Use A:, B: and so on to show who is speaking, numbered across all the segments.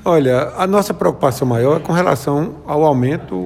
A: Olha, a nossa preocupação maior é com relação ao aumento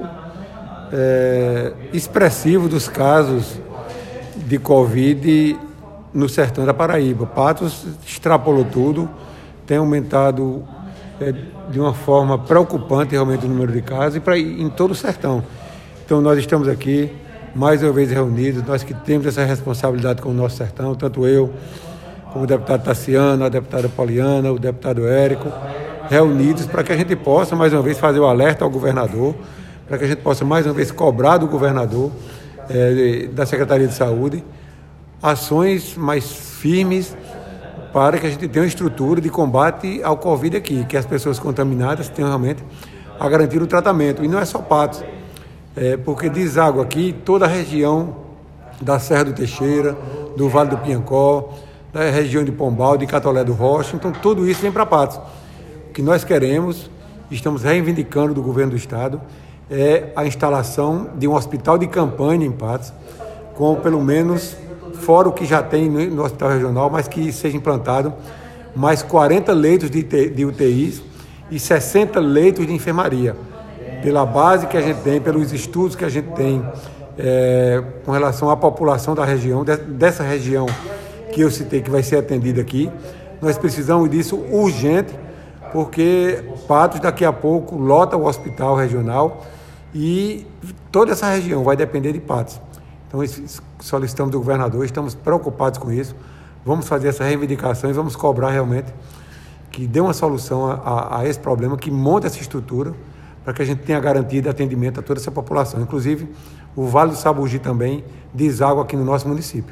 A: expressivo dos casos de Covid no sertão da Paraíba. Patos extrapolou tudo, tem aumentado de uma forma preocupante realmente o número de casos em todo o sertão. Então nós estamos aqui, mais uma vez reunidos, nós que temos essa responsabilidade com o nosso sertão, tanto eu, como o deputado Tassiano, a deputada Poliana, o deputado Érico, reunidos para que a gente possa, mais uma vez, fazer o alerta ao governador, para que a gente possa, mais uma vez, cobrar do governador, da Secretaria de Saúde, ações mais firmes para que a gente tenha uma estrutura de combate ao Covid aqui, que as pessoas contaminadas tenham realmente a garantir o tratamento. E não é só Patos, porque deságua aqui toda a região da Serra do Teixeira, do Vale do Piancó, da região de Pombal, de Catolé do Rocha. Então tudo isso vem para Patos. O que nós queremos, estamos reivindicando do governo do estado, é a instalação de um hospital de campanha em Patos, com pelo menos, fora o que já tem no hospital regional, mas que seja implantado mais 40 leitos de UTIs e 60 leitos de enfermaria. Pela base que a gente tem, pelos estudos que a gente tem com relação à população da região, dessa região que eu citei, que vai ser atendida aqui, nós precisamos disso urgente, porque Patos daqui a pouco lota o hospital regional e toda essa região vai depender de Patos. Então solicitamos do governador, estamos preocupados com isso, vamos fazer essa reivindicação e vamos cobrar realmente que dê uma solução a esse problema, que monte essa estrutura para que a gente tenha garantido atendimento a toda essa população. Inclusive o Vale do Sabugi também deságua aqui no nosso município.